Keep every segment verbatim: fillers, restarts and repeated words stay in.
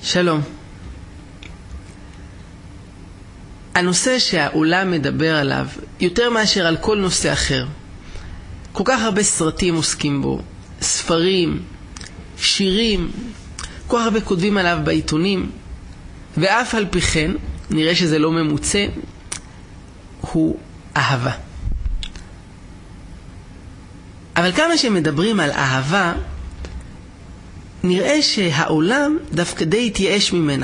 שלום. הנושא שהעולם מדבר עליו, יותר מאשר על כל נושא אחר, כל כך הרבה סרטים עוסקים בו, ספרים, שירים, כל כך הרבה כותבים עליו בעיתונים, ואף על פי כן, נראה שזה לא ממוצא, הוא אהבה. אבל כמה שמדברים על אהבה, נראה שהעולם דווקא די התייאש ממנה.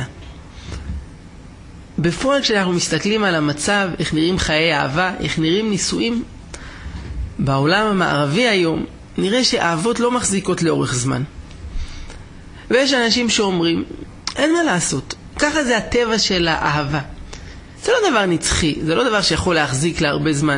בפועל כשאנחנו מסתכלים על המצב, איך נראים חיי אהבה, איך נראים נישואים, בעולם המערבי היום, נראה שאהבות לא מחזיקות לאורך זמן. ויש אנשים שאומרים, אין מה לעשות, ככה זה הטבע של האהבה. זה לא דבר נצחי, זה לא דבר שיכול להחזיק להרבה זמן.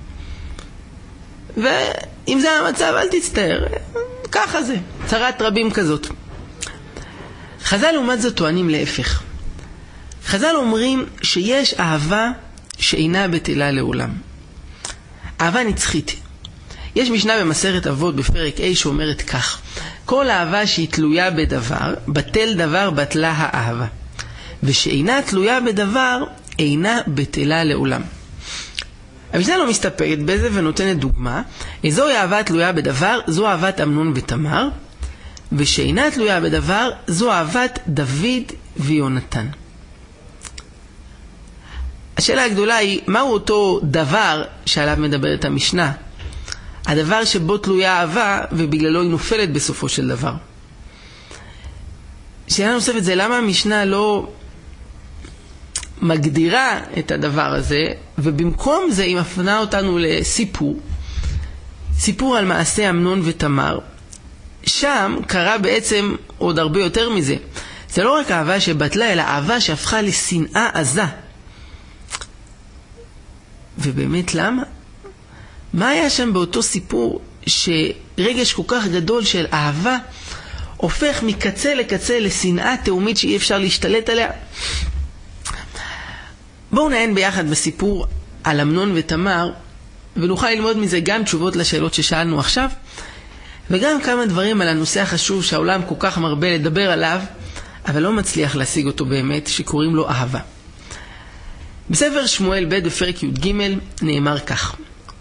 ואם זה המצב, אל תצטער, ככה זה, צרת רבים כזאת. חז"ל לעומת זאת טוענים להפך. חז"ל אומרים שיש אהבה שאינה בטלה לעולם. אהבה נצחית. יש משנה במסכת אבות בפרק A שאומרת כך: כל אהבה שהיא תלויה בדבר, בטל דבר בטלה האהבה. ושאינה תלויה בדבר, אינה בטלה לעולם. המשנה לא מסתפקת בזה ונותנת דוגמה. זוהי אהבה תלויה בדבר, זו אהבת אמנון ותמר, ושאינה תלויה בדבר, זו אהבת דוד ויונתן. השאלה הגדולה היא, מהו אותו דבר שעליו מדברת המשנה? הדבר שבו תלויה אהבה ובגללו היא נופלת בסופו של דבר. שאלה נוספת זה, למה המשנה לא מגדירה את הדבר הזה, ובמקום זה היא מפנה אותנו לסיפור, סיפור על מעשה אמנון ותמר. שם קרה בעצם עוד הרבה יותר מזה. זה לא רק אהבה שבטלה, אלא אהבה שהפכה לשנאה עזה. ובאמת למה? מה היה שם באותו סיפור שרגש כל כך גדול של אהבה הופך מקצה לקצה לשנאה תאומית שאי אפשר להשתלט עליה? בואו נעיין ביחד בסיפור על אמנון ותמר, ונוכל ללמוד מזה גם תשובות לשאלות ששאלנו עכשיו, וגם כמה דברים על הנושא החשוב שהעולם כל כך מרבה לדבר עליו, אבל לא מצליח להשיג אותו באמת, שקוראים לו אהבה. בספר שמואל ב' בפרק י"ג נאמר כך.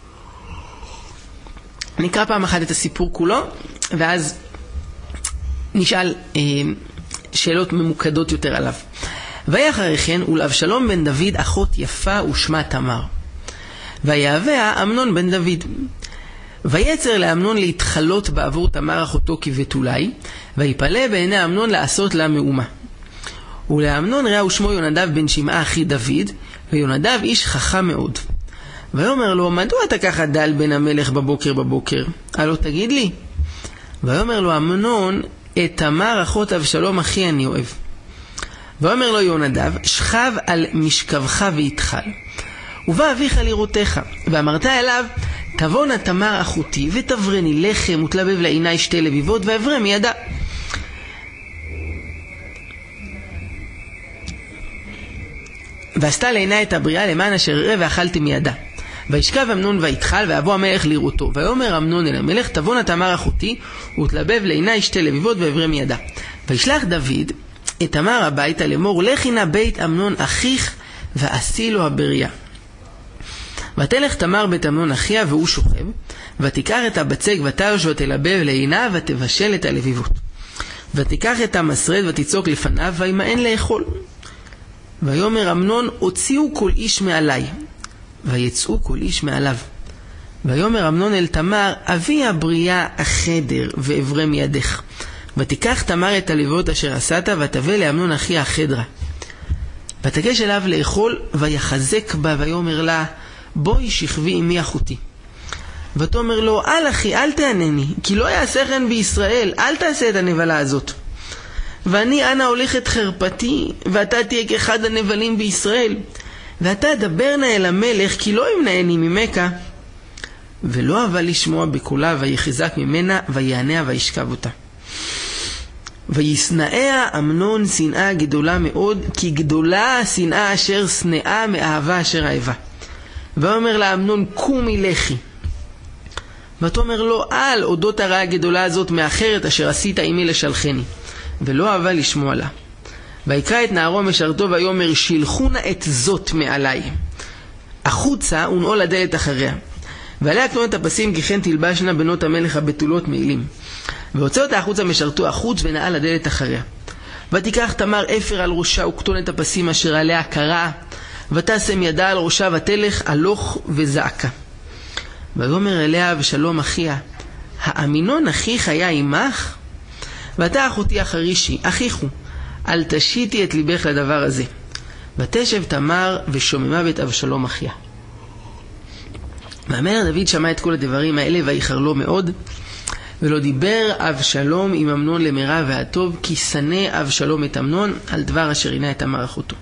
נקרא פעם אחת את הסיפור כולו, ואז נשאל אה, שאלות ממוקדות יותר עליו. ויהי אחרי כן, ולאבשלום בן דוד אחות יפה ושמה תמר. ויהביה אמנון בן דוד. ויצר לאמנון להתחלות בעבור תמר אחותו כבתולי, ויפלא בעיני אמנון לעשות לה מאומה. ולאמנון ראה ושמו יונדב בן שמעה אחי דוד, ויונדב איש חכם מאוד. ויאמר לו, מדוע אתה ככה דל בן המלך בבוקר בבוקר? הלא תגיד לי. ויאמר לו אמנון, את תמר אחות אבשלום אחי אני אוהב. ואומר לו יונדב, שכב על משכבך ויתחל, ובא אביך לראותך, ואמרת אליו, תבונה תמר אחותי ותברני לחם ותלבב לעיני שתי לביבות ועברה מידה. ועשתה לעיני את הבריאה למען אשר אראה ואכלתי מידה. וישכב אמנון ויתחל, ואבוא המלך לראותו. ויאמר אמנון אל המלך, תבונה תמר אחותי ותלבב לעיני שתי לביבות ועברה מידה. וישלח דוד את תמר הביתה לאמור, לכי נא בית אמנון אחיך ועשי לו הבריאה. ותלך תמר בית אמנון אחיה והוא שוכב, ותיקח את הבצק ותרש ותלבב לעיניו ותבשל את הלביבות. ותיקח את המסרד ותצוק לפניו וימאן לאכול. ויאמר אמנון, הוציאו כל איש מעלי, ויצאו כל איש מעליו. ויאמר אמנון אל תמר, אבי הבריאה החדר ועברה מידך. ותיקח תמר את הלביבות אשר עשת, ותבא לאמנון אחי החדרה. ותגש אליו לאכול, ויחזק בה, ויאמר לה, בואי שכבי עמי אחותי. ותאמר לו, אל אחי, אל תענני, כי לא יעשה כן בישראל, אל תעשה את הנבלה הזאת. ואני אנה הולכת חרפתי, ואתה תהיה כאחד הנבלים בישראל. ואתה דבר נא אל המלך, כי לא ימנעני ממך. ולא אהבה לשמוע בקולה, ויחזק ממנה, ויעניה וישכב אותה. וישנאה אמנון שנאה גדולה מאוד, כי גדולה השנאה אשר שנאה מאהבה אשר אהבה. ואומר לה אמנון, קומי לכי. ותאמר לו, אל אודות הרעה הגדולה הזאת מאחרת אשר עשית עמי לשלחני. ולא אהבה לשמוע לה. ויקרא את נערו משרתו ויאמר שילחונה את זאת מעלי החוצה ונעול הדלת אחריה ועליה כתובת הפסים כי כן תלבשנה בנות המלך הבתולות מעילים והוצא אותה החוצה משרתו החוץ ונעל הדלת אחריה ותיקח תמר אפר על ראשה וכתונת הפסים אשר עליה קראה ותשם ידה על ראשה ותלך הלוך וזעקה ויאמר אליה אבשלום אחיה האמינון אחיך היה עמך ואתה אחותי החרישי אחיכו אל תשיתי את ליבך לדבר הזה ותשב תמר ושוממה בית אבשלום אחיה. והמלך דוד שמע את כל הדברים האלה ויחר לו מאוד ולא דיבר אבשלום עם אמנון למרע והטוב כי שנא אבשלום את אמנון על דבר אשר עינה את תמר אחותו.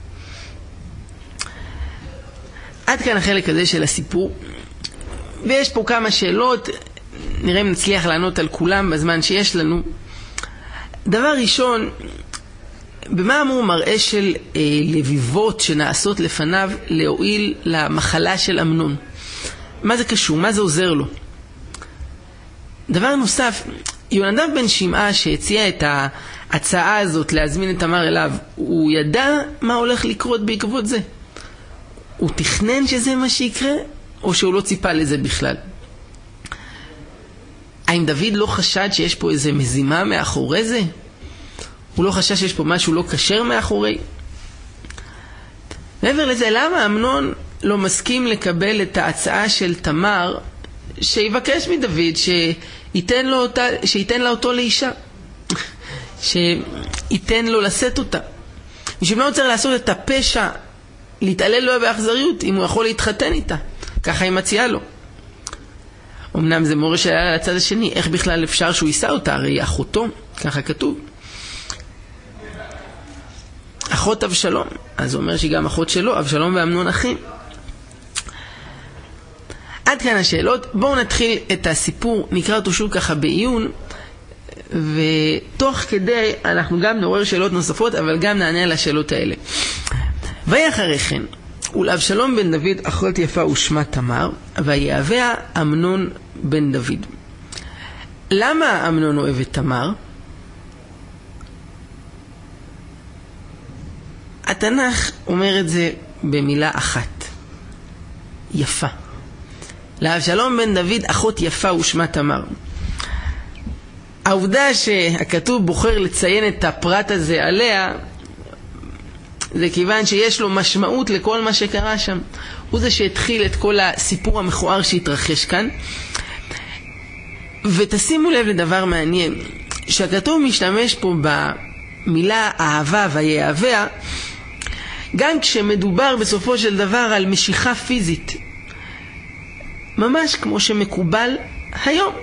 עד כאן החלק הזה של הסיפור, ויש פה כמה שאלות, נראה אם נצליח לענות על כולם בזמן שיש לנו. דבר ראשון, במה אמור מראה של אה, לביבות שנעשות לפניו להועיל למחלה של אמנון? מה זה קשור? מה זה עוזר לו? דבר נוסף, יונדב בן שמעה שהציע את ההצעה הזאת להזמין את תמר אליו, הוא ידע מה הולך לקרות בעקבות זה? הוא תכנן שזה מה שיקרה, או שהוא לא ציפה לזה בכלל? האם דוד לא חשד שיש פה איזה מזימה מאחורי זה? הוא לא חשש שיש פה משהו לא כשר מאחורי? מעבר לזה, למה אמנון לא מסכים לקבל את ההצעה של תמר, שיבקש מדוד שייתן לו אותה, שייתן לה אותו לאישה, שייתן לו לשאת אותה? משום מה הוא צריך לעשות את הפשע, להתעלל לו באכזריות, אם הוא יכול להתחתן איתה? ככה היא מציעה לו. אמנם זה מורה שהיה על הצד השני, איך בכלל אפשר שהוא יישא אותה? הרי אחותו, ככה כתוב. אחות אבשלום, אז הוא אומר שהיא גם אחות שלו, אבשלום ואמנון אחים. עד כאן השאלות. בואו נתחיל את הסיפור, נקרא אותו שוב ככה בעיון, ותוך כדי אנחנו גם נעורר שאלות נוספות, אבל גם נענה על השאלות האלה. ואחרי כן, ולאבשלום בן דוד אחות יפה ושמה תמר, ויהביה אמנון בן דוד. למה אמנון אוהב את תמר? התנ"ך אומר את זה במילה אחת, יפה. לאבשלום בן דוד אחות יפה ושמה תמר. העובדה שהכתוב בוחר לציין את הפרט הזה עליה, זה כיוון שיש לו משמעות לכל מה שקרה שם. הוא זה שהתחיל את כל הסיפור המכוער שהתרחש כאן. ותשימו לב לדבר מעניין, שהכתוב משתמש פה במילה אהבה ויהביה, גם כשמדובר בסופו של דבר על משיכה פיזית, ממש כמו שמקובל היום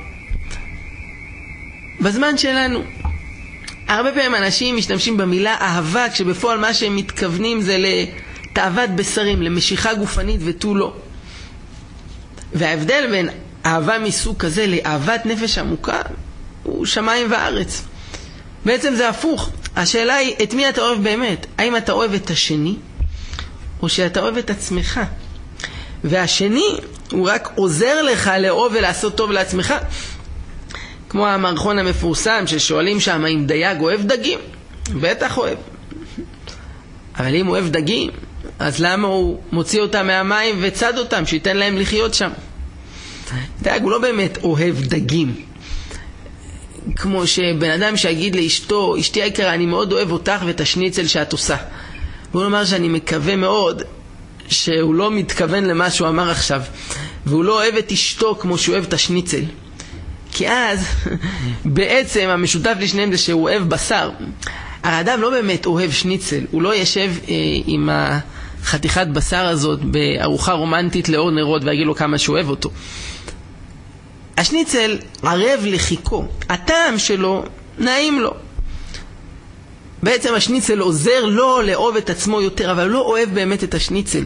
בזמן שלנו. הרבה פעמים אנשים משתמשים במילה אהבה, כשבפועל מה שהם מתכוונים זה לתאוות בשרים, למשיכה גופנית ותו לא. וההבדל בין אהבה מסוג כזה לאהבת נפש עמוקה הוא שמיים וארץ. בעצם זה הפוך. השאלה היא, את מי אתה אוהב באמת? האם אתה אוהב את השני, או שאתה אוהב את עצמך? והשני הוא רק עוזר לך לאהוב ולעשות טוב לעצמך. כמו המערכון המפורסם ששואלים שם אם דייג אוהב דגים, בטח אוהב. אבל אם הוא אוהב דגים, אז למה הוא מוציא אותם מהמים וצד אותם, שייתן להם לחיות שם? דייג הוא לא באמת אוהב דגים. כמו שבן אדם שיגיד לאשתו, אשתי היקרה, אני מאוד אוהב אותך ואת השניצל שאת עושה. והוא אומר שאני מקווה מאוד שהוא לא מתכוון למה שהוא אמר עכשיו, והוא לא אוהב את אשתו כמו שהוא אוהב את השניצל. כי אז בעצם המשותף לשניהם זה שהוא אוהב בשר. האדם לא באמת אוהב שניצל, הוא לא ישב אה, עם החתיכת בשר הזאת בארוחה רומנטית לאור נרות ויגיד לו כמה שהוא אוהב אותו. השניצל ערב לחיכו, הטעם שלו נעים לו. בעצם השניצל עוזר לו לאהוב את עצמו יותר, אבל לא אוהב באמת את השניצל.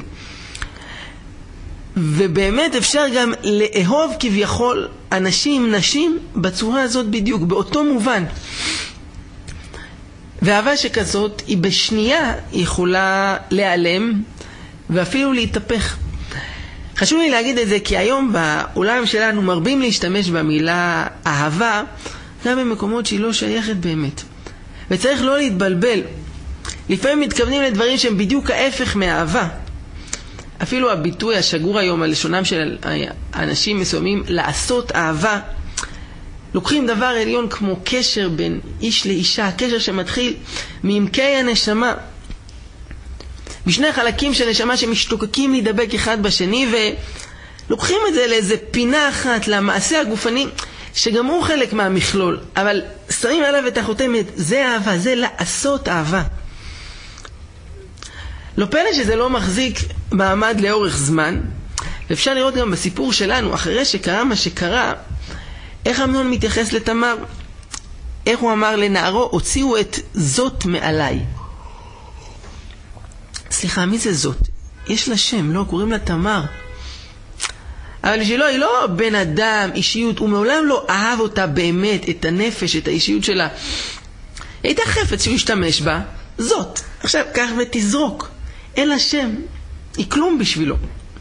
ובאמת אפשר גם לאהוב כביכול אנשים, נשים, בצורה הזאת בדיוק, באותו מובן. ואהבה שכזאת היא בשנייה יכולה להיעלם ואפילו להתהפך. חשוב לי להגיד את זה כי היום בעולם שלנו מרבים להשתמש במילה אהבה גם במקומות שהיא לא שייכת באמת. וצריך לא להתבלבל. לפעמים מתכוונים לדברים שהם בדיוק ההפך מאהבה. אפילו הביטוי השגור היום על לשונם של אנשים מסוימים, לעשות אהבה, לוקחים דבר עליון כמו קשר בין איש לאישה, קשר שמתחיל מעמקי הנשמה, בשני חלקים של נשמה שמשתוקקים להידבק אחד בשני, ולוקחים את זה לאיזה פינה אחת, למעשה הגופני, שגם הוא חלק מהמכלול, אבל שמים עליו את החותמת, זה אהבה, זה לעשות אהבה. לא פלא שזה לא מחזיק מעמד לאורך זמן, ואפשר לראות גם בסיפור שלנו, אחרי שקרה מה שקרה, איך אמנון מתייחס לתמר, איך הוא אמר לנערו, הוציאו את זאת מעליי. סליחה, מי זה זאת? יש לה שם, לא, קוראים לה תמר. אבל בשבילו היא לא בן אדם, אישיות, הוא מעולם לא אהב אותה באמת, את הנפש, את האישיות שלה. היא הייתה חפץ שהוא השתמש בה, זאת. עכשיו, קח ותזרוק. אין לה שם, היא כלום בשבילו.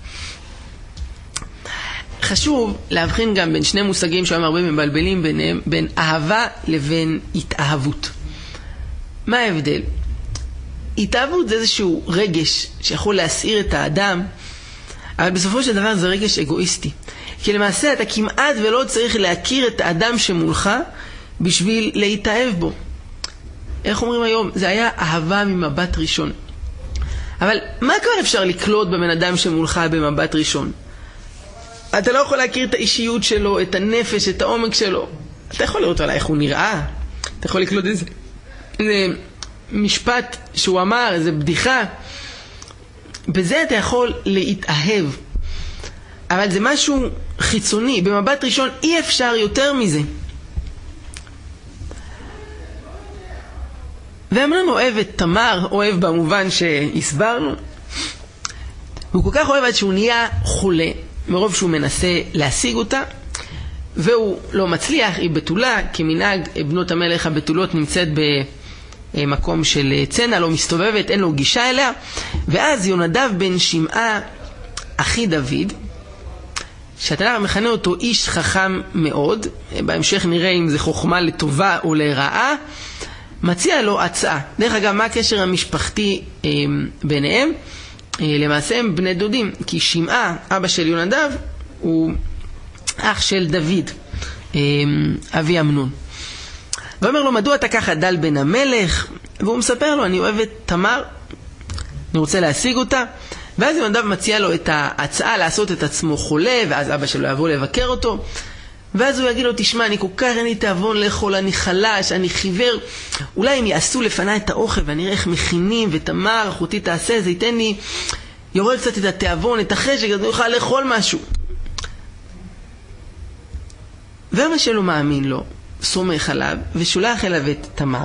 חשוב להבחין גם בין שני מושגים שהיום הרבה מבלבלים ביניהם, בין אהבה לבין התאהבות. מה ההבדל? התאהבות זה איזשהו רגש שיכול להסעיר את האדם, אבל בסופו של דבר זה רגש אגואיסטי. כי למעשה אתה כמעט ולא צריך להכיר את האדם שמולך בשביל להתאהב בו. איך אומרים היום? זה היה אהבה ממבט ראשון. אבל מה כבר אפשר לקלוט בבן אדם שמולך במבט ראשון? אתה לא יכול להכיר את האישיות שלו, את הנפש, את העומק שלו. אתה יכול לראות עליי איך הוא נראה. אתה יכול לקלוט איזה, איזה משפט שהוא אמר, איזה בדיחה. בזה אתה יכול להתאהב. אבל זה משהו חיצוני. במבט ראשון אי אפשר יותר מזה. ואמנון אוהב את תמר, אוהב במובן שהסברנו. הוא כל כך אוהב עד שהוא נהיה חולה, מרוב שהוא מנסה להשיג אותה, והוא לא מצליח, היא בתולה, כמנהג בנות המלך הבתולות נמצאת במקום של צנע, לא מסתובבת, אין לו גישה אליה, ואז יונדב בן שמעה, אחי דוד, שהתנ"ך מכנה אותו איש חכם מאוד, בהמשך נראה אם זה חוכמה לטובה או לרעה, מציע לו הצעה. דרך אגב, מה הקשר המשפחתי אה, ביניהם? אה, למעשה הם בני דודים, כי שמעה, אבא של יונדב, הוא אח של דוד, אה, אבי אמנון. ואומר לו, מדוע אתה ככה דל בן המלך? והוא מספר לו, אני אוהב את תמר, אני רוצה להשיג אותה. ואז יונדב מציע לו את ההצעה לעשות את עצמו חולה, ואז אבא שלו יבוא לבקר אותו. ואז הוא יגיד לו, תשמע, אני כל כך אין לי תאבון לאכול, אני חלש, אני חיוור. אולי הם יעשו לפני את האוכל ואני אראה איך מכינים, ותמר, אחותי תעשה, זה ייתן לי, יורד קצת את התאבון, את החשק, אז אני אוכל לאכול משהו. ואבא שלו מאמין לו, סומך עליו, ושולח אליו את תמר.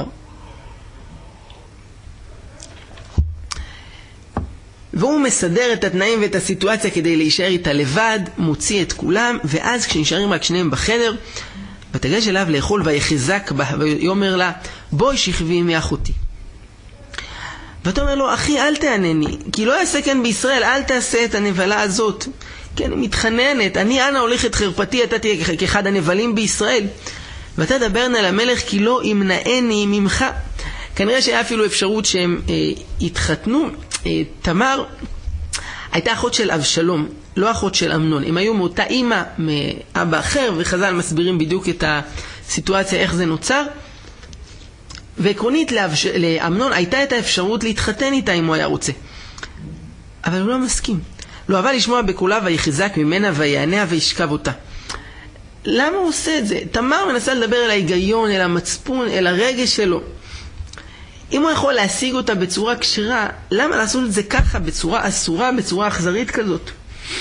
והוא מסדר את התנאים ואת הסיטואציה כדי להישאר איתה לבד, מוציא את כולם, ואז כשנשארים רק שניהם בחדר, ותגש אליו לאכול ויחזק בה, ויאמר לה, בואי שכבי מאחותי. ואתה אומר לו, אחי, אל תענני, כי לא יעשה כאן בישראל, אל תעשה את הנבלה הזאת. כן, היא מתחננת, אני אנה הולכת חרפתי, אתה תהיה כאחד הנבלים בישראל. ואתה דברנה למלך, כי לא ימנעני ממך. כנראה שהיה אפילו אפשרות שהם אה, התחתנו. אה, תמר הייתה אחות של אבשלום, לא אחות של אמנון. הם היו מאותה אימא מאבא אחר, וחז"ל מסבירים בדיוק את הסיטואציה, איך זה נוצר. ועקרונית לאבש... לאמנון הייתה את האפשרות להתחתן איתה אם הוא היה רוצה. אבל הוא לא מסכים. לא אהבה לשמוע בקולה ויחזק ממנה ויעניה וישכב אותה. למה הוא עושה את זה? תמר מנסה לדבר אל ההיגיון, אל המצפון, אל הרגש שלו. אם הוא יכול להשיג אותה בצורה כשרה, למה לעשות את זה ככה, בצורה אסורה, בצורה אכזרית כזאת?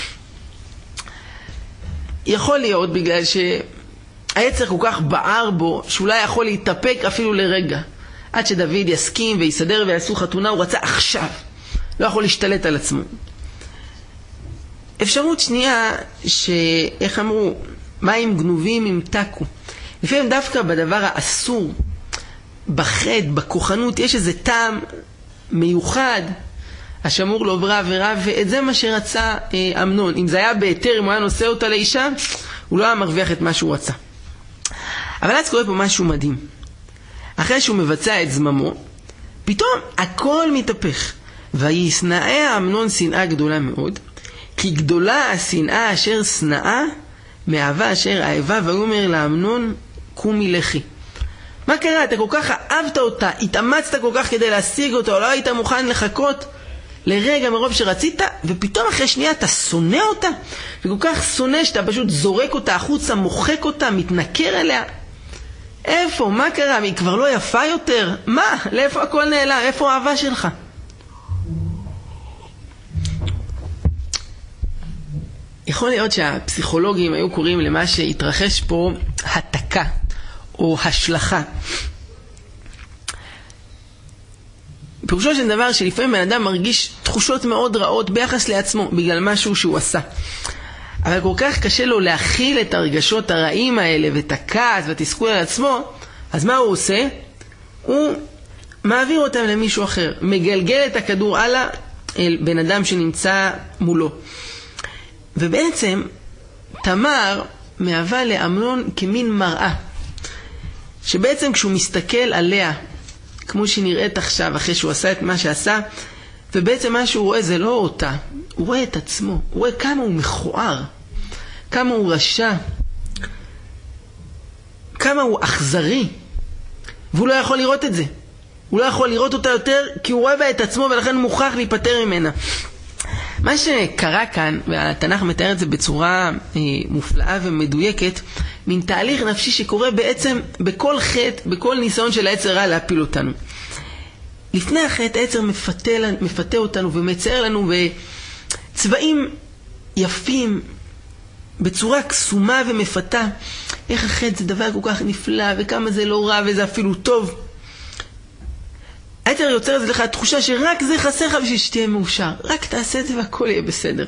יכול להיות בגלל שהיצר כל כך בער בו, שאולי יכול להתאפק אפילו לרגע. עד שדוד יסכים ויסדר ויעשו חתונה, הוא רצה עכשיו. לא יכול להשתלט על עצמו. אפשרות שנייה, שאיך אמרו, מים גנובים ימתקו. לפעמים דווקא בדבר האסור, בחד, בכוחנות, יש איזה טעם מיוחד, השמור לא ברע ורע, ואת זה מה שרצה אה, אמנון. אם זה היה בהיתר, אם הוא היה נושא אותה לאישה, הוא לא היה מרוויח את מה שהוא רצה. אבל אז קורה פה משהו מדהים. אחרי שהוא מבצע את זממו, פתאום הכל מתהפך. וישנאה אמנון שנאה גדולה מאוד, כי גדולה השנאה אשר שנאה מאהבה אשר אהבה, ויאמר לאמנון קומי לכי. מה קרה? אתה כל כך אהבת אותה, התאמצת כל כך כדי להשיג אותה, לא היית מוכן לחכות לרגע מרוב שרצית, ופתאום אחרי שנייה אתה שונא אותה, וכל כך שונא שאתה פשוט זורק אותה החוצה, מוחק אותה, מתנכר אליה. איפה? מה קרה? היא כבר לא יפה יותר? מה? לאיפה הכל נעלם? איפה האהבה שלך? יכול להיות שהפסיכולוגים היו קוראים למה שהתרחש פה התקה או השלכה. פירושו של דבר שלפעמים בן אדם מרגיש תחושות מאוד רעות ביחס לעצמו בגלל משהו שהוא עשה. אבל כל כך קשה לו להכיל את הרגשות הרעים האלה ואת הכעס והתסכול על עצמו, אז מה הוא עושה? הוא מעביר אותם למישהו אחר, מגלגל את הכדור הלאה אל בן אדם שנמצא מולו. ובעצם תמר מהווה לאמנון כמין מראה, שבעצם כשהוא מסתכל עליה כמו שהיא נראית עכשיו אחרי שהוא עשה את מה שעשה, ובעצם מה שהוא רואה זה לא אותה, הוא רואה את עצמו, הוא רואה כמה הוא מכוער, כמה הוא רשע, כמה הוא אכזרי, והוא לא יכול לראות את זה. הוא לא יכול לראות אותה יותר כי הוא רואה בה את עצמו, ולכן הוא מוכרח להיפטר ממנה. מה שקרה כאן, והתנ"ך מתאר את זה בצורה אה, מופלאה ומדויקת, מן תהליך נפשי שקורה בעצם בכל חטא, בכל ניסיון של העצר רע להפיל אותנו. לפני החטא העצר מפתה, מפתה אותנו ומצייר לנו בצבעים יפים, בצורה קסומה ומפתה. איך החטא זה דבר כל כך נפלא, וכמה זה לא רע וזה אפילו טוב. העצר יוצר לך תחושה שרק זה חסר לך בשביל שתהיה מאושר. רק תעשה את זה והכל יהיה בסדר.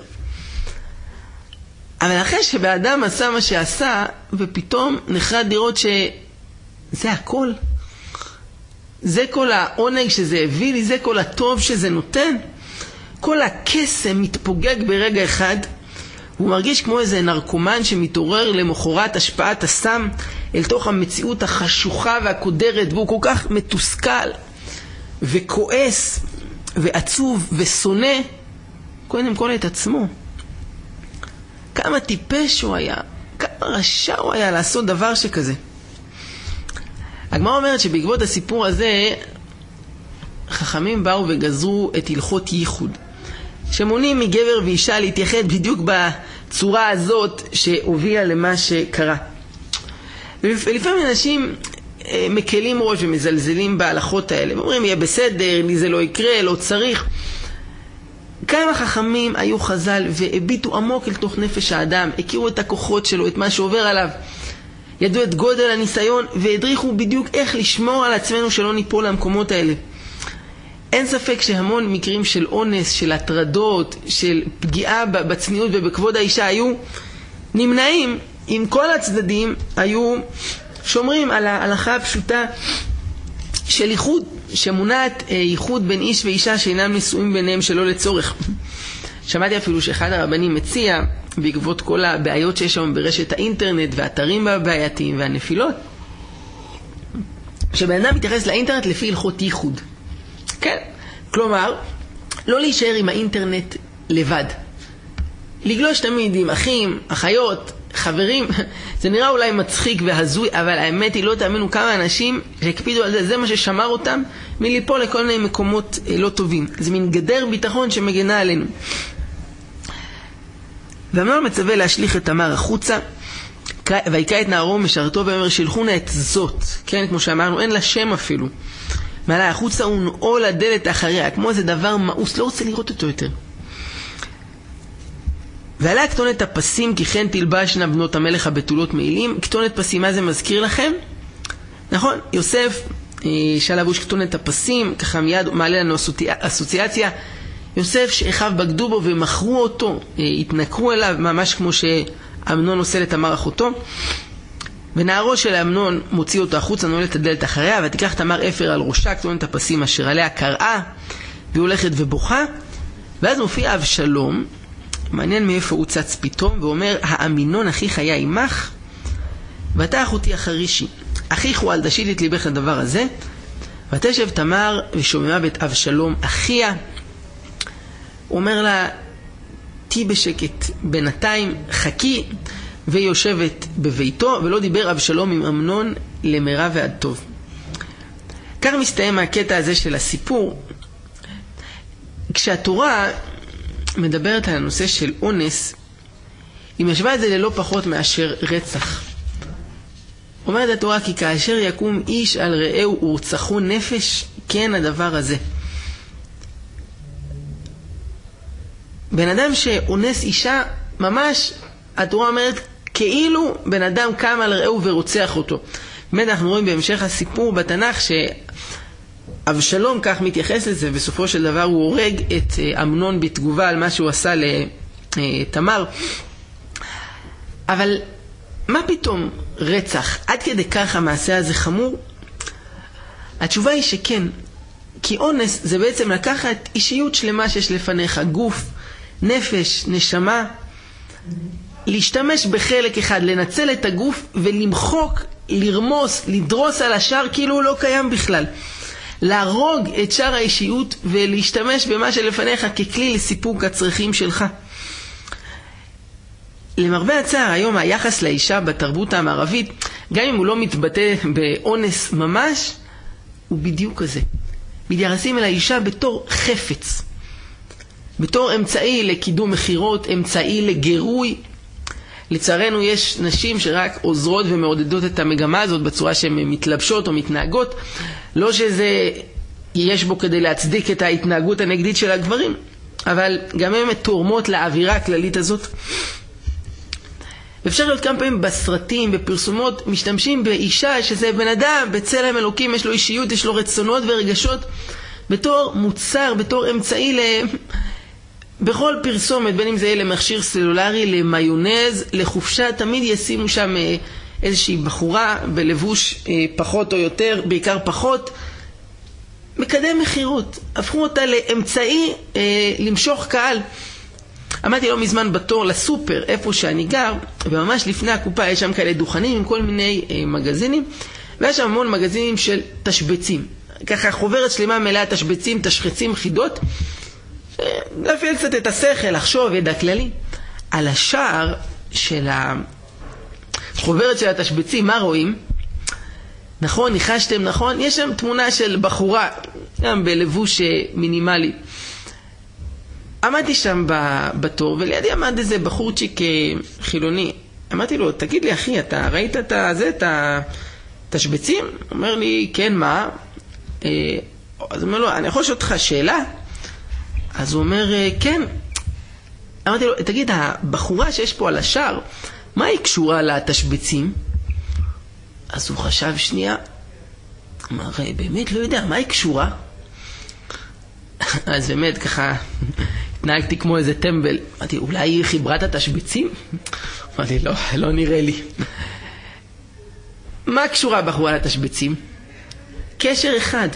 אבל אחרי שבאדם עשה מה שעשה, ופתאום נחרד לראות שזה הכל. זה כל העונג שזה הביא לי, זה כל הטוב שזה נותן. כל הקסם מתפוגג ברגע אחד. הוא מרגיש כמו איזה נרקומן שמתעורר למחרת השפעת הסם אל תוך המציאות החשוכה והקודרת, והוא כל כך מתוסכל וכועס ועצוב ושונא קודם כל את עצמו. כמה טיפש הוא היה, כמה רשע הוא היה לעשות דבר שכזה. הגמרא אומרת שבעקבות הסיפור הזה חכמים באו וגזרו את הלכות ייחוד, שמונים מגבר ואישה להתייחד בדיוק בצורה הזאת שהובילה למה שקרה. ולפעמים אנשים מקלים ראש ומזלזלים בהלכות האלה, ואומרים יהיה בסדר, לי זה לא יקרה, לא צריך. כמה חכמים היו חז"ל והביטו עמוק אל תוך נפש האדם, הכירו את הכוחות שלו, את מה שעובר עליו, ידעו את גודל הניסיון והדריכו בדיוק איך לשמור על עצמנו שלא ניפול למקומות האלה. אין ספק שהמון מקרים של אונס, של הטרדות, של פגיעה בצניעות ובכבוד האישה היו נמנעים אם כל הצדדים היו שומרים על ההלכה הפשוטה של ייחוד, שמונעת ייחוד בין איש ואישה שאינם נשואים ביניהם שלא לצורך. שמעתי אפילו שאחד הרבנים מציע, בעקבות כל הבעיות שיש שם ברשת האינטרנט והאתרים הבעייתיים והנפילות, שבן אדם מתייחס לאינטרנט לפי הלכות ייחוד. כן, כלומר, לא להישאר עם האינטרנט לבד. לגלוש תמיד עם אחים, אחיות, חברים. זה נראה אולי מצחיק והזוי, אבל האמת היא לא תאמינו כמה אנשים שהקפידו על זה, זה מה ששמר אותם מליפול לכל מיני מקומות לא טובים. זה מין גדר ביטחון שמגנה עלינו. ואמנון מצווה להשליך את תמר החוצה, ויקרא את נערו משרתו ואומר שלחונה את זאת, כן, כמו שאמרנו, אין לה שם אפילו. מעלה החוצה ונעול הדלת אחריה, כמו איזה דבר מאוס, לא רוצה לראות אותו יותר. ועלה כתונת הפסים, כי כן תלבשנה בנות המלך הבתולות מעילים. כתונת פסים, מה זה מזכיר לכם? נכון, יוסף שלבוש כתונת הפסים, ככה מיד מעלה לנו אסוציאציה. יוסף שאחיו בגדו בו ומכרו אותו, התנכרו אליו, ממש כמו שאמנון עושה לתמר אחותו. ונערו של אמנון מוציא אותו החוצה, נועל את הדלת אחריה, ותיקח תמר אפר על ראשה, כתונת הפסים אשר עליה קראה, והיא הולכת ובוכה. ואז מופיע אבשלום, מעניין מאיפה הוא צץ פתאום, ואומר, האמינון אחיך היה עמך, ואתה אחותי החרישי. אחיך הוא על דשית את ליבך לדבר הזה, ותשב תמר ושוממה בית אבשלום אחיה. הוא אומר לה, תהי בשקט, בינתיים חכי, והיא יושבת בביתו, ולא דיבר אבשלום עם אמנון למרע ועד טוב. כך מסתיים הקטע הזה של הסיפור. כשהתורה מדברת על הנושא של אונס, היא משווה את זה ללא פחות מאשר רצח. אומרת התורה, כי כאשר יקום איש על רעהו ורצחו נפש, כן הדבר הזה. בן אדם שאונס אישה, ממש התורה אומרת כאילו בן אדם קם על רעהו ורוצח אותו. באמת אנחנו רואים בהמשך הסיפור בתנ"ך שאבשלום כך מתייחס לזה, בסופו של דבר הוא הורג את אמנון בתגובה על מה שהוא עשה לתמר. אבל מה פתאום רצח? עד כדי כך המעשה הזה חמור? התשובה היא שכן, כי אונס זה בעצם לקחת אישיות שלמה שיש לפניך, גוף, נפש, נשמה, להשתמש בחלק אחד, לנצל את הגוף ולמחוק, לרמוס, לדרוס על השאר כאילו הוא לא קיים בכלל. להרוג את שאר האישיות ולהשתמש במה שלפניך ככלי לסיפוק הצרכים שלך. למרבה הצער, היום היחס לאישה בתרבות המערבית, גם אם הוא לא מתבטא באונס ממש, הוא בדיוק כזה. מתייחסים אל האישה בתור חפץ, בתור אמצעי לקידום מחירות, אמצעי לגירוי. לצערנו יש נשים שרק עוזרות ומעודדות את המגמה הזאת בצורה שהן מתלבשות או מתנהגות. לא שזה יש בו כדי להצדיק את ההתנהגות הנגדית של הגברים, אבל גם הן תורמות לאווירה הכללית הזאת. אפשר להיות כמה פעמים בסרטים, בפרסומות, משתמשים באישה שזה בן אדם, בצלם אלוקים, יש לו אישיות, יש לו רצונות ורגשות, בתור מוצר, בתור אמצעי ל... בכל פרסומת, בין אם זה יהיה למכשיר סלולרי, למיונז, לחופשה, תמיד ישימו שם איזושהי בחורה בלבוש פחות או יותר, בעיקר פחות, מקדם מחירות. הפכו אותה לאמצעי למשוך קהל. עמדתי לא מזמן בתור לסופר, איפה שאני גר, וממש לפני הקופה יש שם כאלה דוכנים עם כל מיני מגזינים, ויש שם המון מגזינים של תשבצים. ככה חוברת שלמה מלאה תשבצים, תשחצים, חידות, להפעיל קצת את השכל, לחשוב, ידע כללי. על השער של החוברת של התשבצים, מה רואים? נכון, ניחשתם נכון? יש שם תמונה של בחורה, גם בלבוש מינימלי. עמדתי שם בתור, ולידי עמד איזה בחורצ'יק חילוני. אמרתי לו, תגיד לי אחי, אתה ראית את זה, את התשבצים? הוא אומר לי, כן, מה? אז הוא אומר לו, אני יכול לשאול אותך שאלה? אז הוא אומר, כן. אמרתי לו, תגיד, הבחורה שיש פה על השער, מה היא קשורה לתשבצים? אז הוא חשב שנייה, אמר, באמת לא יודע, מה היא קשורה? אז באמת ככה התנהגתי כמו איזה טמבל. אמרתי, אולי היא חיברה את התשבצים? אמרתי, לא, לא נראה לי. מה קשורה בחורה לתשבצים? קשר אחד.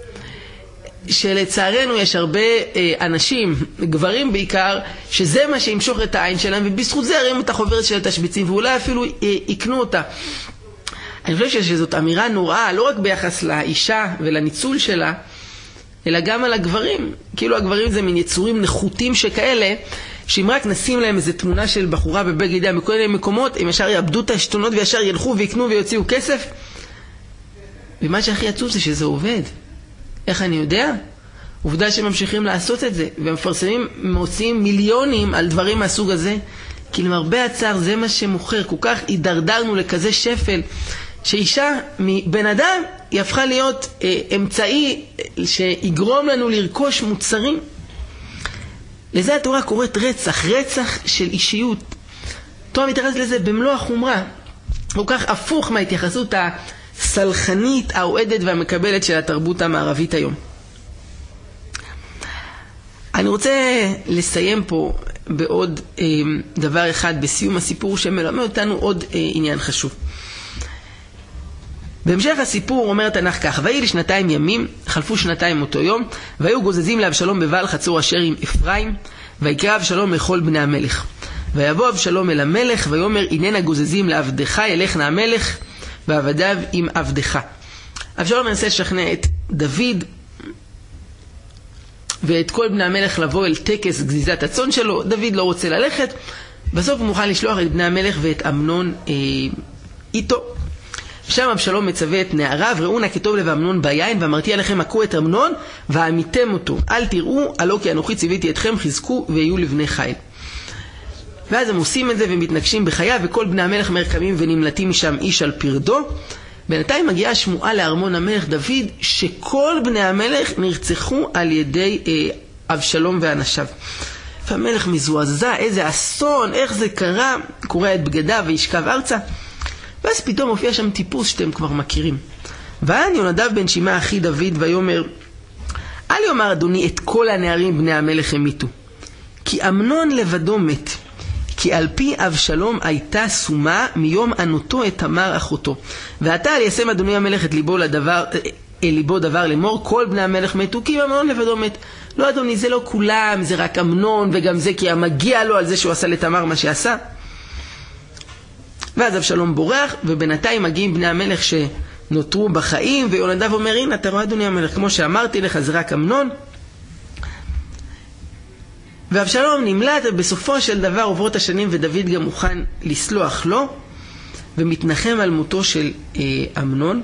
שלצערנו יש הרבה אה, אנשים, גברים בעיקר, שזה מה שימשוך את העין שלהם, ובזכות זה הרימו את החוברת של התשבצים, ואולי אפילו אה, יקנו אותה. אני חושב שזאת אמירה נוראה, לא רק ביחס לאישה ולניצול שלה, אלא גם על הגברים. כאילו הגברים זה מין יצורים נחותים שכאלה, שאם רק נשים להם איזו תמונה של בחורה בבגד ים, בכל מיני מקומות, הם ישר יאבדו את השתונות וישר ילכו ויקנו ויוציאו כסף. ומה שהכי עצוב זה שזה עובד. איך אני יודע? עובדה שממשיכים לעשות את זה, ומפרסמים, מוציאים מיליונים על דברים מהסוג הזה, כי למרבה הצער זה מה שמוכר. כל כך הידרדרנו לכזה שפל, שאישה מבן אדם היא הפכה להיות אה, אמצעי שיגרום לנו לרכוש מוצרים. לזה התורה קוראת רצח, רצח של אישיות. התורה מתייחסת לזה במלוא החומרה, כל כך הפוך מההתייחסות הסלחנית, האוהדת והמקבלת של התרבות המערבית היום. אני רוצה לסיים פה בעוד אה, דבר אחד בסיום הסיפור שמלמד אותנו עוד אה, עניין חשוב. בהמשך הסיפור אומר תנ"ך כך, ויהי לשנתיים ימים, חלפו שנתיים אותו יום, והיו גוזזים לאבשלום בבעל חצור אשר עם אפרים, ויקרא אבשלום לכל בני המלך. ויבוא אבשלום אל המלך, ויאמר הננה גוזזים לעבדך, ילך נא המלך, ועבדיו עם עבדך. אבשלום מנסה לשכנע את דוד ואת כל בני המלך לבוא אל טקס גזיזת הצאן שלו. דוד לא רוצה ללכת, בסוף הוא מוכן לשלוח את בני המלך ואת אמנון אה, איתו. שם אבשלום מצווה את נעריו, ראו נא כטוב לב אמנון ביין, ואמרתי עליכם הכו את אמנון ועמיתם אותו, אל תראו, הלא כי אנוכי ציוויתי אתכם, חזקו ויהיו לבני חיל. ואז הם עושים את זה ומתנגשים בחייו, וכל בני המלך מרקמים ונמלטים משם איש על פרדו. בינתיים מגיעה שמועה לארמון המלך דוד שכל בני המלך נרצחו על ידי אה, אבשלום ואנשיו. והמלך מזועזע, איזה אסון, איך זה קרה, קורע את בגדיו וישכב ארצה. ואז פתאום מופיע שם טיפוס שאתם כבר מכירים. ואן יונדב בן שימה אחי דוד ויאמר, אל יאמר אדוני את כל הנערים בני המלך המיתו, כי אמנון לבדו מת, כי על פי אבשלום הייתה סומה מיום ענותו את תמר אחותו. ועתה ישם אדוני המלך את ליבו לדבר, אל ליבו דבר לאמור, כל בני המלך מתו, כי אמנון לבדו מת. לא אדוני, זה לא כולם, זה רק אמנון, וגם זה כי המגיע לו על זה שהוא עשה לתמר מה שעשה. ואז אבשלום בורח, ובינתיים מגיעים בני המלך שנותרו בחיים, ויונדב אומר, הנה, אתה רואה אדוני המלך, כמו שאמרתי לך, זה רק אמנון. ואבשלום נמלט, ובסופו של דבר עוברות השנים, ודוד גם מוכן לסלוח לו, ומתנחם על מותו של אה, אמנון.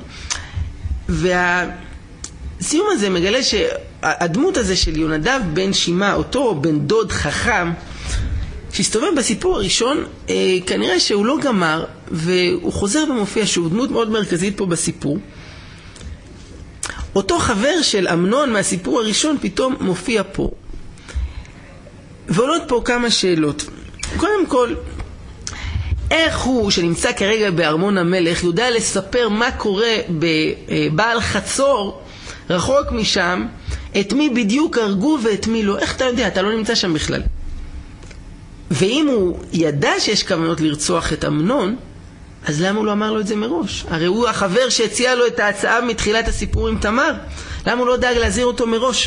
והסיום הזה מגלה שהדמות הזה של יונדב בן שימה, אותו בן דוד חכם, שהסתובב בסיפור הראשון, אה, כנראה שהוא לא גמר, והוא חוזר ומופיע שהוא דמות מאוד מרכזית פה בסיפור. אותו חבר של אמנון מהסיפור הראשון פתאום מופיע פה. ועולות פה כמה שאלות. קודם כל, איך הוא שנמצא כרגע בארמון המלך יודע לספר מה קורה בבעל חצור רחוק משם, את מי בדיוק הרגו ואת מי לא? איך אתה יודע? אתה לא נמצא שם בכלל. ואם הוא ידע שיש כוונות לרצוח את אמנון, אז למה הוא לא אמר לו את זה מראש? הרי הוא החבר שהציע לו את ההצעה מתחילת הסיפור עם תמר. למה הוא לא דאג להזהיר אותו מראש?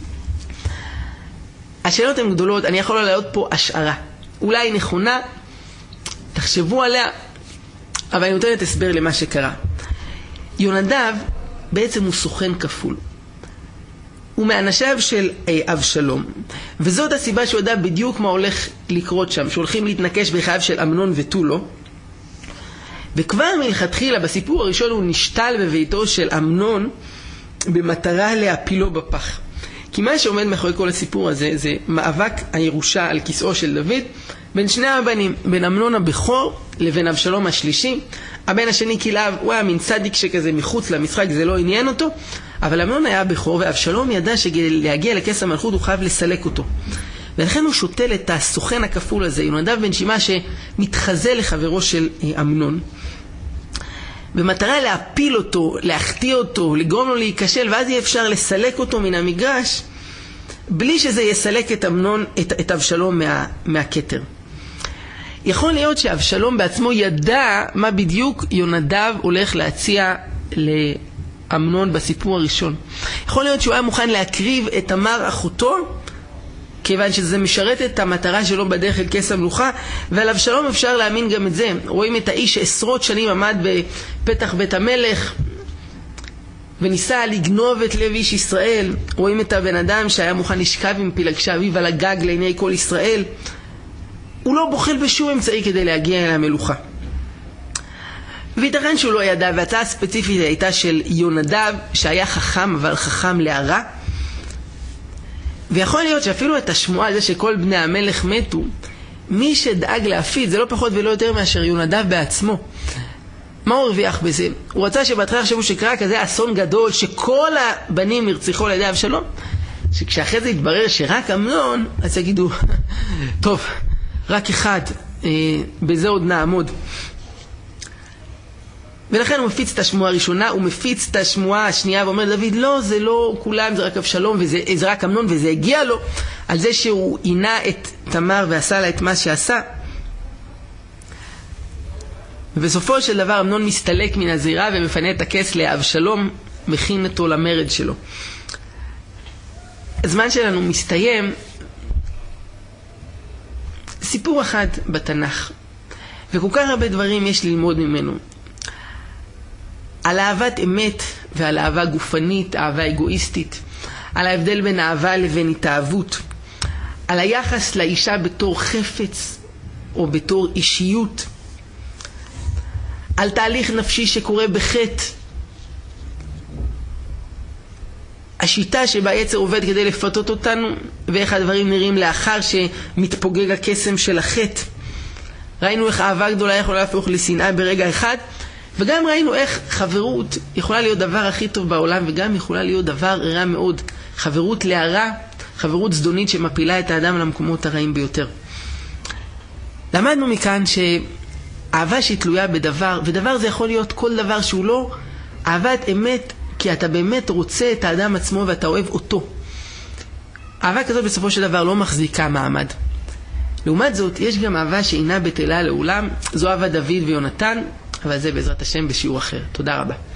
השאלות הן גדולות, אני יכול להעלות פה השערה. אולי נכונה, תחשבו עליה, אבל אני נותנת הסבר למה שקרה. יונדב בעצם הוא סוכן כפול. הוא מאנשיו של אבשלום. וזאת הסיבה שהוא יודע בדיוק מה הולך לקרות שם, שהולכים להתנקש בחייו של אמנון ותו לא. וכבר מלכתחילה בסיפור הראשון הוא נשתל בביתו של אמנון במטרה להפילו בפח. כי מה שעומד מאחורי כל הסיפור הזה זה מאבק הירושה על כיסאו של דוד בין שני הבנים, בין אמנון הבכור לבין אבשלום השלישי. הבן השני כלאב, הוא היה מין צדיק שכזה מחוץ למשחק, זה לא עניין אותו, אבל אמנון היה בכור ואבשלום ידע שלהגיע לכס המלכות הוא חייב לסלק אותו. ולכן הוא שותל את הסוכן הכפול הזה, יונדב בן שימה שמתחזה לחברו של אמנון, במטרה להפיל אותו, להחטיא אותו, לגרום לו להיכשל, ואז יהיה אפשר לסלק אותו מן המגרש, בלי שזה יסלק את אמנון, את, את אבשלום מה, מהכתר. יכול להיות שאבשלום בעצמו ידע מה בדיוק יונדב הולך להציע לאמנון בסיפור הראשון. יכול להיות שהוא היה מוכן להקריב את תמר אחותו, כיוון שזה משרת את המטרה שלו בדרך אל כס המלוכה, ועל אבשלום אפשר להאמין גם את זה. רואים את האיש שעשרות שנים עמד בפתח בית המלך, וניסה לגנוב את לב איש ישראל. רואים את הבן אדם שהיה מוכן לשכב עם פילגשי אביו על הגג לעיני כל ישראל. הוא לא בוחל בשום אמצעי כדי להגיע אל המלוכה. ויתכן שהוא לא ידע, והצעה הספציפית הייתה של יונדב, שהיה חכם, אבל חכם להרע. ויכול להיות שאפילו את השמועה הזה שכל בני המלך מתו, מי שדאג להפיץ זה לא פחות ולא יותר מאשר יונדב בעצמו. מה הוא הרוויח בזה? הוא רצה שבהתחלה חשבו שקרה כזה אסון גדול שכל הבנים נרצחו על ידי אבשלום, שכשאחרי זה יתברר שרק אמנון, אז יגידו, טוב, רק אחד, אה, בזה עוד נעמוד. ולכן הוא מפיץ את השמועה הראשונה, הוא מפיץ את השמועה השנייה ואומר דוד, לא, זה לא כולם, זה רק אבשלום וזה זה רק אמנון, וזה הגיע לו על זה שהוא עינה את תמר ועשה לה את מה שעשה. ובסופו של דבר אמנון מסתלק מן הזירה ומפנה את הכס לאבשלום, מכין אותו למרד שלו. הזמן שלנו מסתיים. סיפור אחד בתנ"ך, וכל כך הרבה דברים יש ללמוד ממנו. על אהבת אמת ועל אהבה גופנית, אהבה אגואיסטית, על ההבדל בין אהבה לבין התאהבות, על היחס לאישה בתור חפץ או בתור אישיות, על תהליך נפשי שקורה בחטא, השיטה שבה יצר עובד כדי לפתות אותנו, ואיך הדברים נראים לאחר שמתפוגג הקסם של החטא. ראינו איך אהבה גדולה יכולה להפוך לשנאה ברגע אחד, וגם ראינו איך חברות יכולה להיות דבר הכי טוב בעולם, וגם יכולה להיות דבר רע מאוד. חברות להרע, חברות זדונית שמפילה את האדם למקומות הרעים ביותר. למדנו מכאן שאהבה שהיא תלויה בדבר, ודבר זה יכול להיות כל דבר שהוא לא אהבת אמת, כי אתה באמת רוצה את האדם עצמו ואתה אוהב אותו. אהבה כזאת בסופו של דבר לא מחזיקה מעמד. לעומת זאת, יש גם אהבה שאינה בטלה לעולם, זו אהבה דוד ויונתן, אבל זה בעזרת השם בשיעור אחר. תודה רבה.